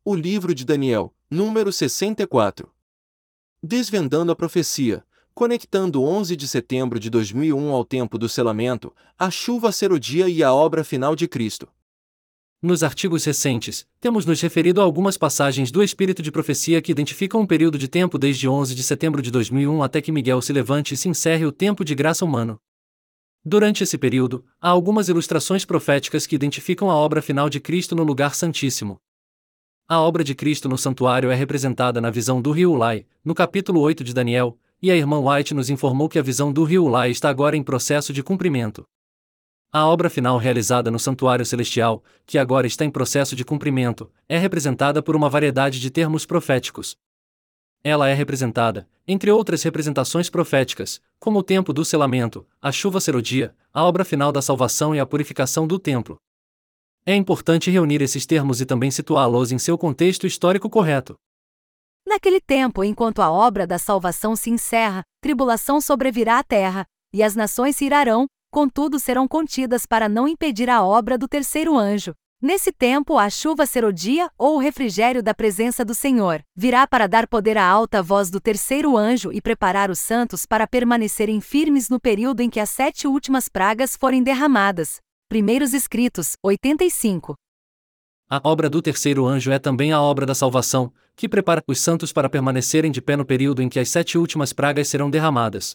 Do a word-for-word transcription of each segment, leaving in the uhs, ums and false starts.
O livro de Daniel, número sessenta e quatro. Desvendando a profecia, conectando onze de setembro de dois mil e um ao tempo do selamento, a chuva serodia e a obra final de Cristo. Nos artigos recentes, temos nos referido a algumas passagens do Espírito de Profecia que identificam um período de tempo desde onze de setembro de dois mil e um até que Miguel se levante e se encerre o tempo de graça humano. Durante esse período, há algumas ilustrações proféticas que identificam a obra final de Cristo no lugar santíssimo. A obra de Cristo no santuário é representada na visão do rio Ulai, no capítulo oito de Daniel, e a irmã White nos informou que a visão do rio Ulai está agora em processo de cumprimento. A obra final realizada no santuário celestial, que agora está em processo de cumprimento, é representada por uma variedade de termos proféticos. Ela é representada, entre outras representações proféticas, como o tempo do selamento, a chuva serodia, a obra final da salvação e a purificação do templo. É importante reunir esses termos e também situá-los em seu contexto histórico correto. Naquele tempo, enquanto a obra da salvação se encerra, tribulação sobrevirá à terra, e as nações se irarão, contudo serão contidas para não impedir a obra do terceiro anjo. Nesse tempo a chuva serodia, ou o refrigério da presença do Senhor, virá para dar poder à alta voz do terceiro anjo e preparar os santos para permanecerem firmes no período em que as sete últimas pragas forem derramadas. Primeiros Escritos, oitenta e cinco. A obra do terceiro anjo é também a obra da salvação, que prepara os santos para permanecerem de pé no período em que as sete últimas pragas serão derramadas.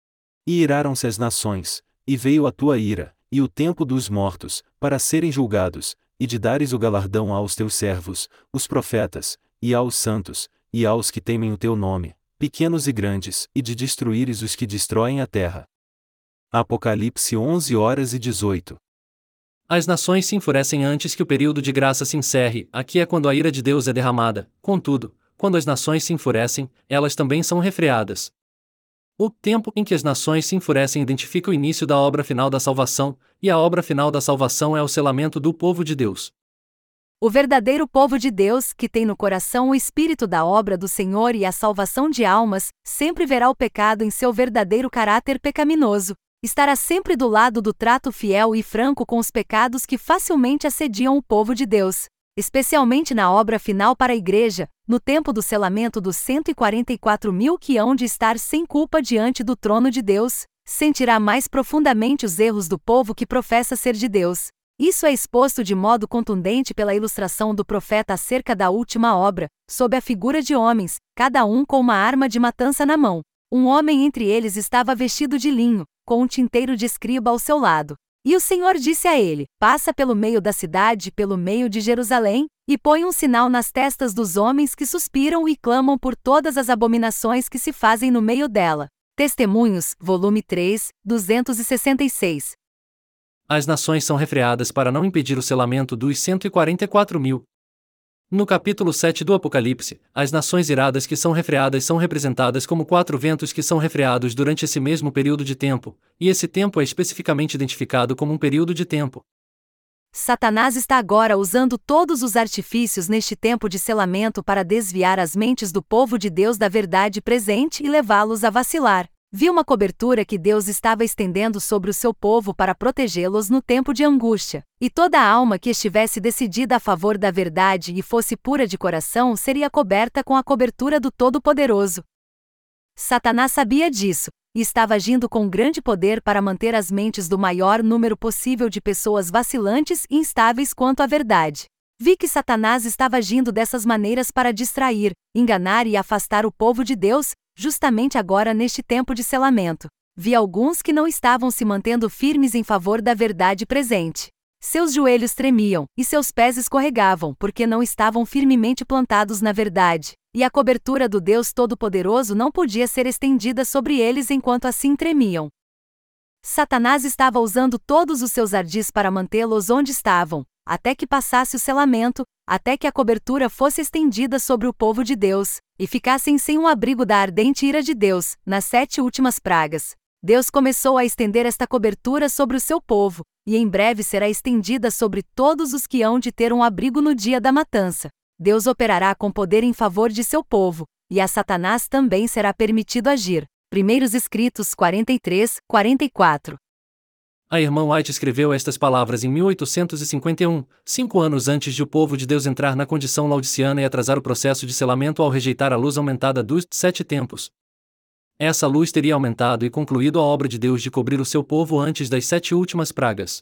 E iraram-se as nações, e veio a tua ira, e o tempo dos mortos, para serem julgados, e de dares o galardão aos teus servos, os profetas, e aos santos, e aos que temem o teu nome, pequenos e grandes, e de destruíres os que destroem a terra. Apocalipse onze horas e dezoito. As nações se enfurecem antes que o período de graça se encerre, aqui é quando a ira de Deus é derramada, contudo, quando as nações se enfurecem, elas também são refreadas. O tempo em que as nações se enfurecem identifica o início da obra final da salvação, e a obra final da salvação é o selamento do povo de Deus. O verdadeiro povo de Deus, que tem no coração o espírito da obra do Senhor e a salvação de almas, sempre verá o pecado em seu verdadeiro caráter pecaminoso. Estará sempre do lado do trato fiel e franco com os pecados que facilmente assediam o povo de Deus, especialmente na obra final para a igreja, no tempo do selamento dos cento e quarenta e quatro mil que hão de estar sem culpa diante do trono de Deus, sentirá mais profundamente os erros do povo que professa ser de Deus. Isso é exposto de modo contundente pela ilustração do profeta acerca da última obra, sob a figura de homens, cada um com uma arma de matança na mão. Um homem entre eles estava vestido de linho, com um tinteiro de escriba ao seu lado. E o Senhor disse a ele: passa pelo meio da cidade, pelo meio de Jerusalém, e põe um sinal nas testas dos homens que suspiram e clamam por todas as abominações que se fazem no meio dela. Testemunhos, volume três, duzentos e sessenta e seis. As nações são refreadas para não impedir o selamento dos cento e quarenta e quatro mil. No capítulo sete do Apocalipse, as nações iradas que são refreadas são representadas como quatro ventos que são refreados durante esse mesmo período de tempo, e esse tempo é especificamente identificado como um período de tempo. Satanás está agora usando todos os artifícios neste tempo de selamento para desviar as mentes do povo de Deus da verdade presente e levá-los a vacilar. Viu uma cobertura que Deus estava estendendo sobre o seu povo para protegê-los no tempo de angústia, e toda alma que estivesse decidida a favor da verdade e fosse pura de coração seria coberta com a cobertura do Todo-Poderoso. Satanás sabia disso, e estava agindo com grande poder para manter as mentes do maior número possível de pessoas vacilantes e instáveis quanto à verdade. Vi que Satanás estava agindo dessas maneiras para distrair, enganar e afastar o povo de Deus, justamente agora neste tempo de selamento. Vi alguns que não estavam se mantendo firmes em favor da verdade presente. Seus joelhos tremiam, e seus pés escorregavam, porque não estavam firmemente plantados na verdade, e a cobertura do Deus Todo-Poderoso não podia ser estendida sobre eles enquanto assim tremiam. Satanás estava usando todos os seus ardis para mantê-los onde estavam, até que passasse o selamento, até que a cobertura fosse estendida sobre o povo de Deus, e ficassem sem um abrigo da ardente ira de Deus, nas sete últimas pragas. Deus começou a estender esta cobertura sobre o seu povo, e em breve será estendida sobre todos os que hão de ter um abrigo no dia da matança. Deus operará com poder em favor de seu povo, e a Satanás também será permitido agir. Primeiros Escritos quarenta e três, quarenta e quatro. A irmã White escreveu estas palavras em mil oitocentos e cinquenta e um, cinco anos antes de o povo de Deus entrar na condição laodiceana e atrasar o processo de selamento ao rejeitar a luz aumentada dos sete tempos. Essa luz teria aumentado e concluído a obra de Deus de cobrir o seu povo antes das sete últimas pragas.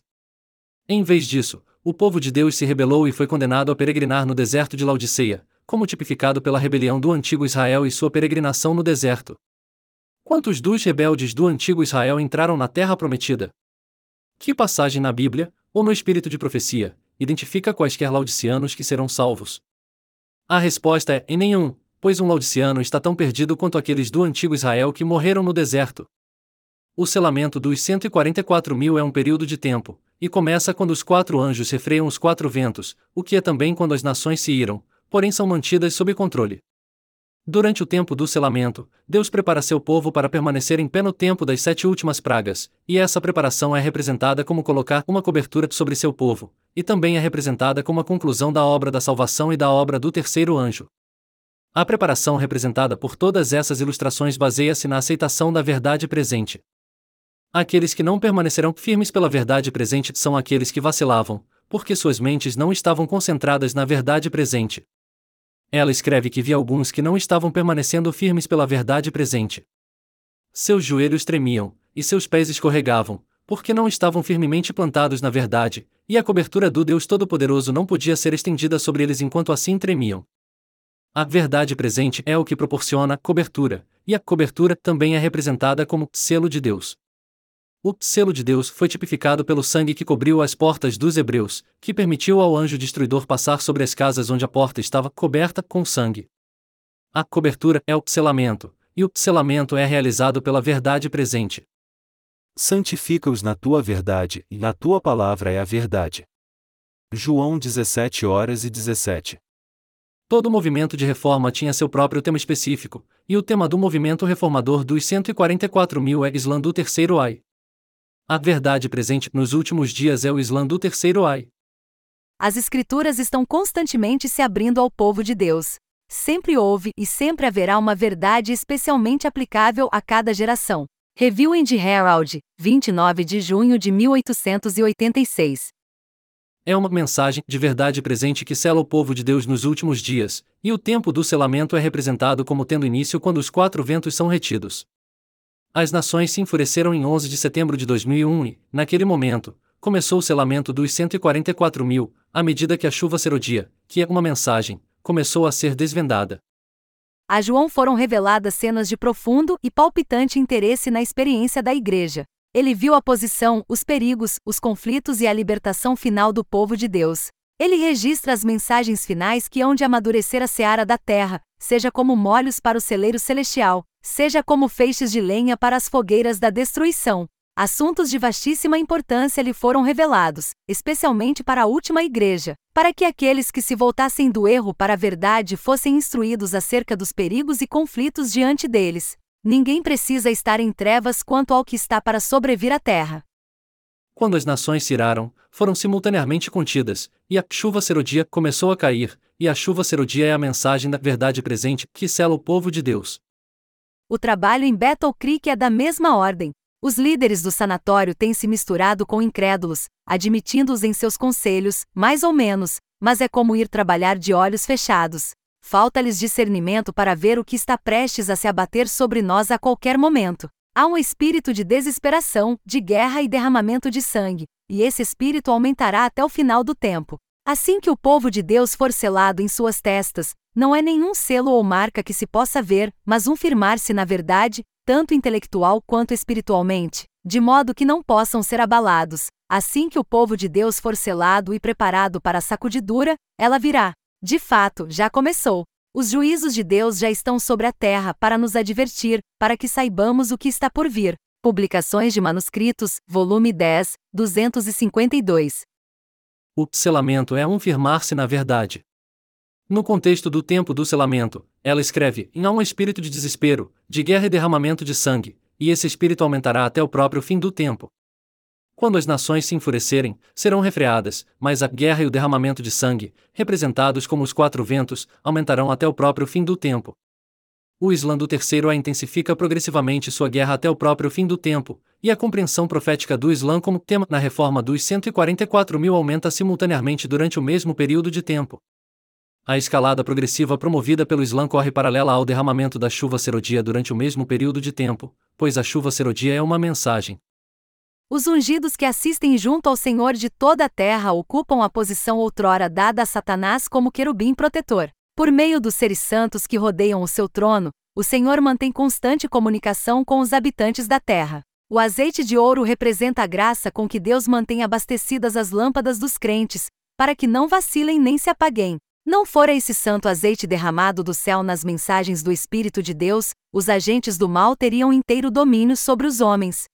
Em vez disso, o povo de Deus se rebelou e foi condenado a peregrinar no deserto de Laodiceia, como tipificado pela rebelião do antigo Israel e sua peregrinação no deserto. Quantos dos rebeldes do antigo Israel entraram na terra prometida? Que passagem na Bíblia, ou no espírito de profecia, identifica quaisquer laodiceanos que serão salvos? A resposta é: em nenhum, pois um laodiceano está tão perdido quanto aqueles do antigo Israel que morreram no deserto. O selamento dos cento e quarenta e quatro mil é um período de tempo, e começa quando os quatro anjos refreiam os quatro ventos, o que é também quando as nações se iram, porém são mantidas sob controle. Durante o tempo do selamento, Deus prepara seu povo para permanecer em pé no tempo das sete últimas pragas, e essa preparação é representada como colocar uma cobertura sobre seu povo, e também é representada como a conclusão da obra da salvação e da obra do terceiro anjo. A preparação representada por todas essas ilustrações baseia-se na aceitação da verdade presente. Aqueles que não permanecerão firmes pela verdade presente são aqueles que vacilavam, porque suas mentes não estavam concentradas na verdade presente. Ela escreve que via alguns que não estavam permanecendo firmes pela verdade presente. Seus joelhos tremiam, e seus pés escorregavam, porque não estavam firmemente plantados na verdade, e a cobertura do Deus Todo-Poderoso não podia ser estendida sobre eles enquanto assim tremiam. A verdade presente é o que proporciona cobertura, e a cobertura também é representada como selo de Deus. O selo de Deus foi tipificado pelo sangue que cobriu as portas dos hebreus, que permitiu ao anjo destruidor passar sobre as casas onde a porta estava coberta com sangue. A cobertura é o selamento, e o selamento é realizado pela verdade presente. Santifica-os na tua verdade, e na tua palavra é a verdade. João dezessete horas e dezessete. Todo movimento de reforma tinha seu próprio tema específico, e o tema do movimento reformador dos cento e quarenta e quatro mil é Islã do terceiro Ai. A verdade presente nos últimos dias é o Islã do terceiro Ai. As Escrituras estão constantemente se abrindo ao povo de Deus. Sempre houve e sempre haverá uma verdade especialmente aplicável a cada geração. Review in the Herald, vinte e nove de junho de mil oitocentos e oitenta e seis. É uma mensagem de verdade presente que sela o povo de Deus nos últimos dias, e o tempo do selamento é representado como tendo início quando os quatro ventos são retidos. As nações se enfureceram em onze de setembro de dois mil e um e, naquele momento, começou o selamento dos cento e quarenta e quatro mil, à medida que a chuva serodia, que é uma mensagem, começou a ser desvendada. A João foram reveladas cenas de profundo e palpitante interesse na experiência da Igreja. Ele viu a posição, os perigos, os conflitos e a libertação final do povo de Deus. Ele registra as mensagens finais que hão de amadurecer a seara da terra, seja como molhos para o celeiro celestial, seja como feixes de lenha para as fogueiras da destruição. Assuntos de vastíssima importância lhe foram revelados, especialmente para a última igreja, para que aqueles que se voltassem do erro para a verdade fossem instruídos acerca dos perigos e conflitos diante deles. Ninguém precisa estar em trevas quanto ao que está para sobrevir à terra. Quando as nações se iraram, foram simultaneamente contidas, e a chuva serodia começou a cair, e a chuva serodia é a mensagem da verdade presente que sela o povo de Deus. O trabalho em Battle Creek é da mesma ordem. Os líderes do sanatório têm se misturado com incrédulos, admitindo-os em seus conselhos, mais ou menos, mas é como ir trabalhar de olhos fechados. Falta-lhes discernimento para ver o que está prestes a se abater sobre nós a qualquer momento. Há um espírito de desesperação, de guerra e derramamento de sangue, e esse espírito aumentará até o final do tempo. Assim que o povo de Deus for selado em suas testas, não é nenhum selo ou marca que se possa ver, mas um firmar-se na verdade, tanto intelectual quanto espiritualmente, de modo que não possam ser abalados. Assim que o povo de Deus for selado e preparado para a sacudidura, ela virá. De fato, já começou. Os juízos de Deus já estão sobre a terra para nos advertir, para que saibamos o que está por vir. Publicações de Manuscritos, volume dez, duzentos e cinquenta e dois. O selamento é um firmar-se na verdade. No contexto do tempo do selamento, ela escreve: há um espírito de desespero, de guerra e derramamento de sangue, e esse espírito aumentará até o próprio fim do tempo. Quando as nações se enfurecerem, serão refreadas, mas a guerra e o derramamento de sangue, representados como os quatro ventos, aumentarão até o próprio fim do tempo. O Islã do terceiro a intensifica progressivamente sua guerra até o próprio fim do tempo, e a compreensão profética do Islã como tema na reforma dos cento e quarenta e quatro mil aumenta simultaneamente durante o mesmo período de tempo. A escalada progressiva promovida pelo Islã corre paralela ao derramamento da chuva serodia durante o mesmo período de tempo, pois a chuva serodia é uma mensagem. Os ungidos que assistem junto ao Senhor de toda a terra ocupam a posição outrora dada a Satanás como querubim protetor. Por meio dos seres santos que rodeiam o seu trono, o Senhor mantém constante comunicação com os habitantes da terra. O azeite de ouro representa a graça com que Deus mantém abastecidas as lâmpadas dos crentes, para que não vacilem nem se apaguem. Não fora esse santo azeite derramado do céu nas mensagens do Espírito de Deus, os agentes do mal teriam inteiro domínio sobre os homens.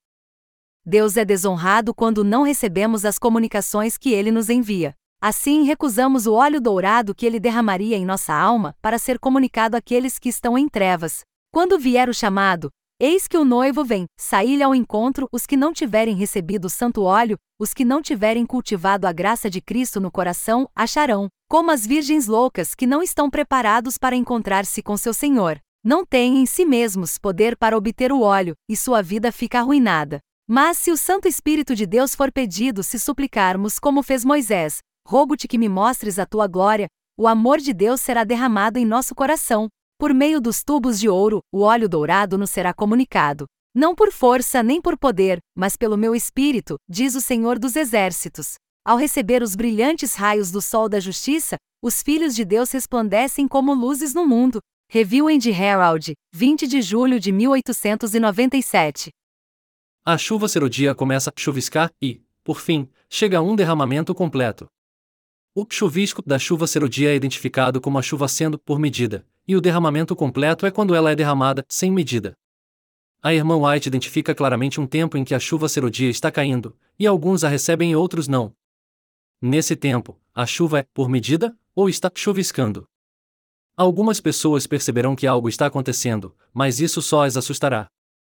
Deus é desonrado quando não recebemos as comunicações que Ele nos envia. Assim recusamos o óleo dourado que Ele derramaria em nossa alma para ser comunicado àqueles que estão em trevas. Quando vier o chamado, eis que o noivo vem, saí-lhe ao encontro os que não tiverem recebido o santo óleo, os que não tiverem cultivado a graça de Cristo no coração, acharão, como as virgens loucas que não estão preparados para encontrar-se com seu Senhor. Não têm em si mesmos poder para obter o óleo, e sua vida fica arruinada. Mas se o Santo Espírito de Deus for pedido se suplicarmos como fez Moisés, rogo-te que me mostres a tua glória, o amor de Deus será derramado em nosso coração. Por meio dos tubos de ouro, o óleo dourado nos será comunicado. Não por força nem por poder, mas pelo meu Espírito, diz o Senhor dos Exércitos. Ao receber os brilhantes raios do sol da justiça, os filhos de Deus resplandecem como luzes no mundo. Review and Herald, vinte de julho de mil oitocentos e noventa e sete. A chuva serodia começa a chuviscar e, por fim, chega a um derramamento completo. O chuvisco da chuva serodia é identificado como a chuva sendo por medida, e o derramamento completo é quando ela é derramada sem medida. A irmã White identifica claramente um tempo em que a chuva serodia está caindo, e alguns a recebem e outros não. Nesse tempo, a chuva é por medida ou está chuviscando. Algumas pessoas perceberão que algo está acontecendo, mas isso só as assustará.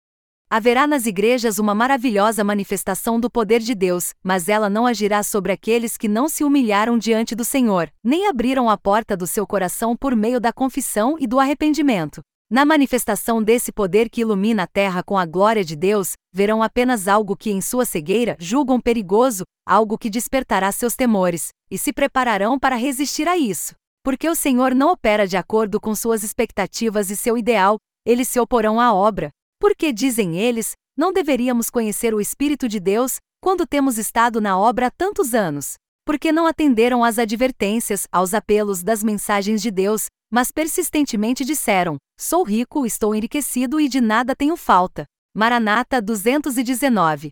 Haverá nas igrejas uma maravilhosa manifestação do poder de Deus, mas ela não agirá sobre aqueles que não se humilharam diante do Senhor, nem abriram a porta do seu coração por meio da confissão e do arrependimento. Na manifestação desse poder que ilumina a terra com a glória de Deus, verão apenas algo que em sua cegueira julgam perigoso, algo que despertará seus temores, e se prepararão para resistir a isso. Porque o Senhor não opera de acordo com suas expectativas e seu ideal, eles se oporão à obra. Porque, dizem eles, não deveríamos conhecer o Espírito de Deus, quando temos estado na obra há tantos anos? Porque não atenderam às advertências, aos apelos das mensagens de Deus, mas persistentemente disseram, sou rico, estou enriquecido e de nada tenho falta. Maranata duzentos e dezenove.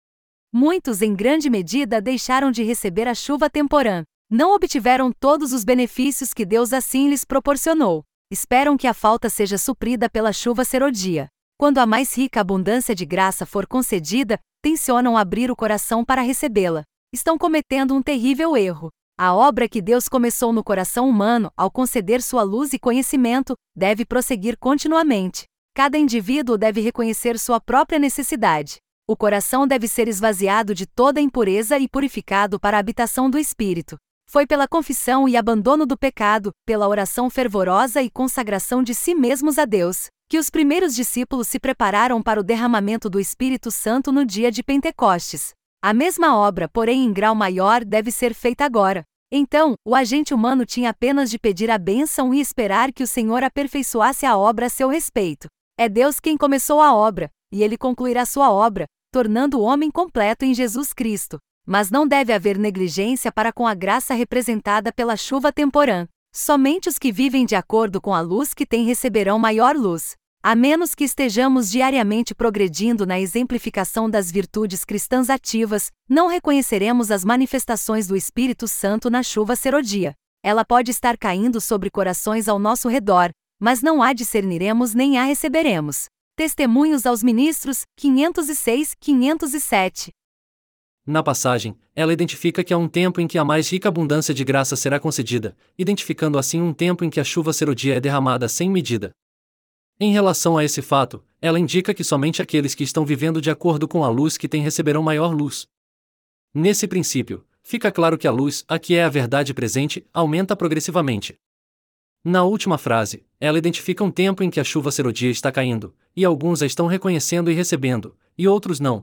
Muitos em grande medida deixaram de receber a chuva temporã. Não obtiveram todos os benefícios que Deus assim lhes proporcionou. Esperam que a falta seja suprida pela chuva serodia. Quando a mais rica abundância de graça for concedida, tencionam abrir o coração para recebê-la. Estão cometendo um terrível erro. A obra que Deus começou no coração humano, ao conceder sua luz e conhecimento, deve prosseguir continuamente. Cada indivíduo deve reconhecer sua própria necessidade. O coração deve ser esvaziado de toda impureza e purificado para a habitação do Espírito. Foi pela confissão e abandono do pecado, pela oração fervorosa e consagração de si mesmos a Deus, que os primeiros discípulos se prepararam para o derramamento do Espírito Santo no dia de Pentecostes. A mesma obra, porém em grau maior, deve ser feita agora. Então, o agente humano tinha apenas de pedir a bênção e esperar que o Senhor aperfeiçoasse a obra a seu respeito. É Deus quem começou a obra, e Ele concluirá sua obra, tornando o homem completo em Jesus Cristo. Mas não deve haver negligência para com a graça representada pela chuva temporã. Somente os que vivem de acordo com a luz que têm receberão maior luz. A menos que estejamos diariamente progredindo na exemplificação das virtudes cristãs ativas, não reconheceremos as manifestações do Espírito Santo na chuva serodia. Ela pode estar caindo sobre corações ao nosso redor, mas não a discerniremos nem a receberemos. Testemunhos aos Ministros, quinhentos e seis, quinhentos e sete. Na passagem, ela identifica que há um tempo em que a mais rica abundância de graça será concedida, identificando assim um tempo em que a chuva serodia é derramada sem medida. Em relação a esse fato, ela indica que somente aqueles que estão vivendo de acordo com a luz que têm receberão maior luz. Nesse princípio, fica claro que a luz, a que é a verdade presente, aumenta progressivamente. Na última frase, ela identifica um tempo em que a chuva serodia está caindo, e alguns a estão reconhecendo e recebendo, e outros não.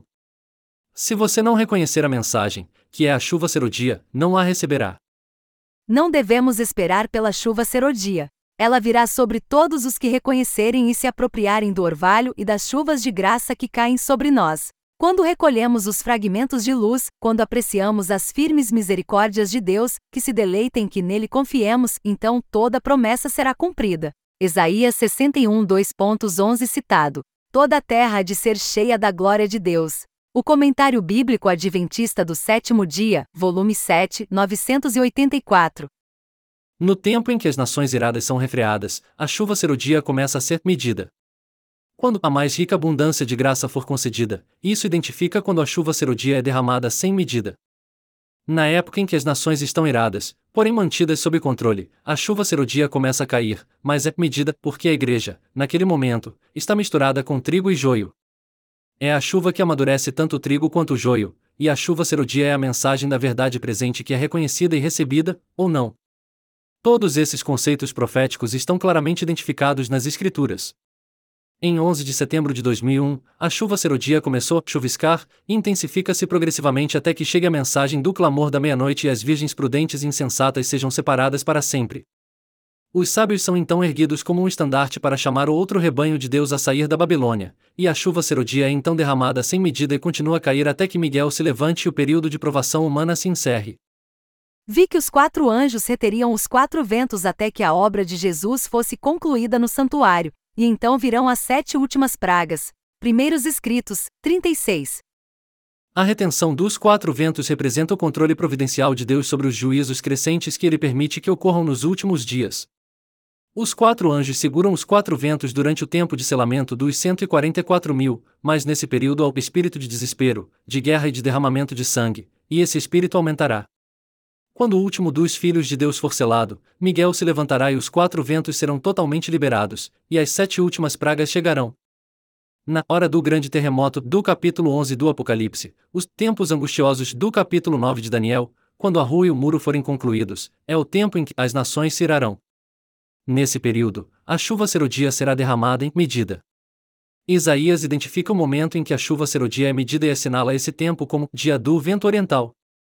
Se você não reconhecer a mensagem, que é a chuva serodia, não a receberá. Não devemos esperar pela chuva serodia. Ela virá sobre todos os que reconhecerem e se apropriarem do orvalho e das chuvas de graça que caem sobre nós. Quando recolhemos os fragmentos de luz, quando apreciamos as firmes misericórdias de Deus, que se deleitem que nele confiemos, então toda promessa será cumprida. Isaías sessenta e um, dois onze citado. Toda a terra há de ser cheia da glória de Deus. O Comentário Bíblico Adventista do Sétimo Dia, volume sete, novecentos e oitenta e quatro. No tempo em que as nações iradas são refreadas, a chuva serodia começa a ser medida. Quando a mais rica abundância de graça for concedida, isso identifica quando a chuva serodia é derramada sem medida. Na época em que as nações estão iradas, porém mantidas sob controle, a chuva serodia começa a cair, mas é medida porque a igreja, naquele momento, está misturada com trigo e joio. É a chuva que amadurece tanto o trigo quanto o joio, e a chuva serodia é a mensagem da verdade presente que é reconhecida e recebida, ou não. Todos esses conceitos proféticos estão claramente identificados nas Escrituras. Em onze de setembro de dois mil e um, a chuva serodia começou a chuviscar e intensifica-se progressivamente até que chegue a mensagem do clamor da meia-noite e as virgens prudentes e insensatas sejam separadas para sempre. Os sábios são então erguidos como um estandarte para chamar o outro rebanho de Deus a sair da Babilônia, e a chuva serodia é então derramada sem medida e continua a cair até que Miguel se levante e o período de provação humana se encerre. Vi que os quatro anjos reteriam os quatro ventos até que a obra de Jesus fosse concluída no santuário, e então virão as sete últimas pragas. Primeiros Escritos, trinta e seis. A retenção dos quatro ventos representa o controle providencial de Deus sobre os juízos crescentes que ele permite que ocorram nos últimos dias. Os quatro anjos seguram os quatro ventos durante o tempo de selamento dos cento e quarenta e quatro mil, mas nesse período há o espírito de desespero, de guerra e de derramamento de sangue, e esse espírito aumentará. Quando o último dos filhos de Deus for selado, Miguel se levantará e os quatro ventos serão totalmente liberados, e as sete últimas pragas chegarão. Na hora do grande terremoto do capítulo onze do Apocalipse, os tempos angustiosos do capítulo nove de Daniel, quando a rua e o muro forem concluídos, é o tempo em que as nações se irarão. Nesse período, a chuva serodia será derramada em medida. Isaías identifica o momento em que a chuva serodia é medida e assinala esse tempo como dia do vento oriental.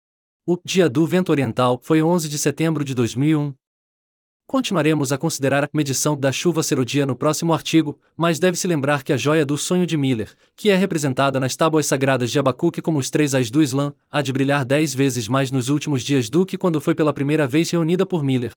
O dia do vento oriental foi onze de setembro de dois mil e um. Continuaremos a considerar a medição da chuva serodia no próximo artigo, mas deve-se lembrar que a joia do sonho de Miller, que é representada nas tábuas sagradas de Abacuque como os três ais do Islã, há de brilhar dez vezes mais nos últimos dias do que quando foi pela primeira vez reunida por Miller.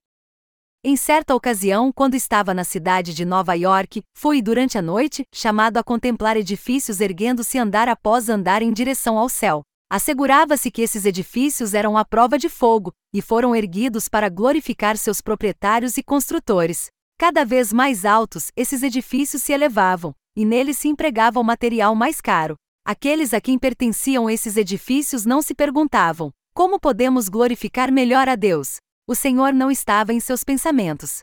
Em certa ocasião, quando estava na cidade de Nova York, fui durante a noite chamado a contemplar edifícios erguendo-se andar após andar em direção ao céu. Assegurava-se que esses edifícios eram à prova de fogo, e foram erguidos para glorificar seus proprietários e construtores. Cada vez mais altos, esses edifícios se elevavam, e neles se empregava o material mais caro. Aqueles a quem pertenciam esses edifícios não se perguntavam: como podemos glorificar melhor a Deus? O Senhor não estava em seus pensamentos.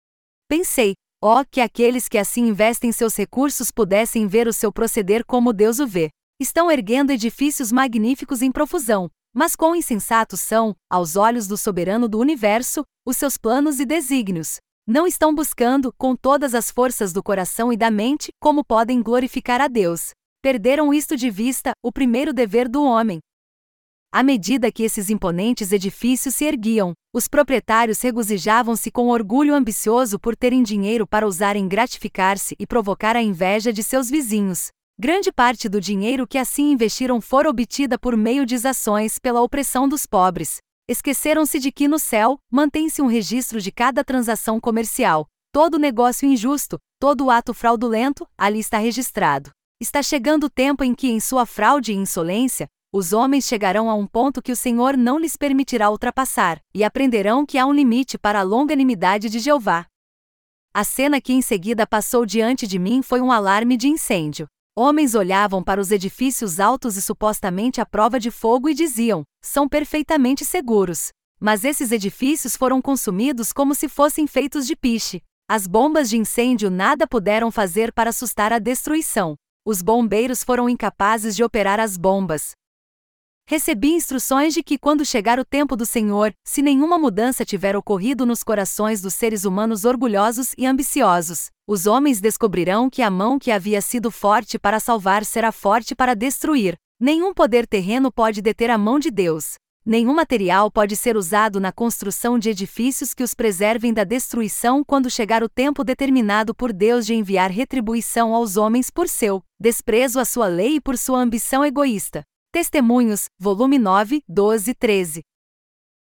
Pensei, ó, que aqueles que assim investem seus recursos pudessem ver o seu proceder como Deus o vê. Estão erguendo edifícios magníficos em profusão, mas quão insensatos são, aos olhos do soberano do universo, os seus planos e desígnios. Não estão buscando, com todas as forças do coração e da mente, como podem glorificar a Deus. Perderam isto de vista, o primeiro dever do homem. À medida que esses imponentes edifícios se erguiam, os proprietários regozijavam-se com orgulho ambicioso por terem dinheiro para usar em gratificar-se e provocar a inveja de seus vizinhos. Grande parte do dinheiro que assim investiram fora obtida por meio de ações pela opressão dos pobres. Esqueceram-se de que no céu, mantém-se um registro de cada transação comercial. Todo negócio injusto, todo ato fraudulento, ali está registrado. Está chegando o tempo em que, em sua fraude e insolência, os homens chegarão a um ponto que o Senhor não lhes permitirá ultrapassar, e aprenderão que há um limite para a longanimidade de Jeová. A cena que em seguida passou diante de mim foi um alarme de incêndio. Homens olhavam para os edifícios altos e supostamente à prova de fogo e diziam: são perfeitamente seguros. Mas esses edifícios foram consumidos como se fossem feitos de piche. As bombas de incêndio nada puderam fazer para assustar a destruição. Os bombeiros foram incapazes de operar as bombas. Recebi instruções de que quando chegar o tempo do Senhor, se nenhuma mudança tiver ocorrido nos corações dos seres humanos orgulhosos e ambiciosos, os homens descobrirão que a mão que havia sido forte para salvar será forte para destruir. Nenhum poder terreno pode deter a mão de Deus. Nenhum material pode ser usado na construção de edifícios que os preservem da destruição quando chegar o tempo determinado por Deus de enviar retribuição aos homens por seu desprezo à sua lei e por sua ambição egoísta. Testemunhos, volume nove, doze, treze.